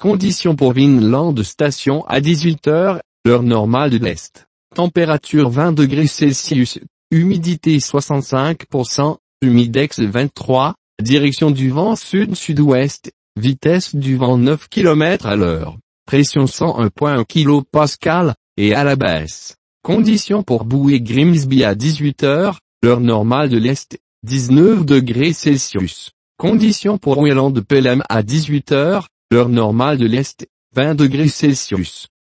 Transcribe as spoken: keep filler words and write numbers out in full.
Conditions pour Vinland Station à dix-huit heures, heure normale de l'Est. Température vingt degrés Celsius, humidité soixante-cinq pour cent, humidex vingt-trois, direction du vent sud-sud-ouest, vitesse du vent neuf kilomètres à l'heure, pression cent un virgule un kilopascal, et à la baisse. Conditions pour Bouet Grimsby à dix-huit heures, heure normale de l'Est, dix-neuf degrés Celsius. Conditions pour Welland Pelham à dix-huit heures, heure normale de l'Est, vingt degrés Celsius.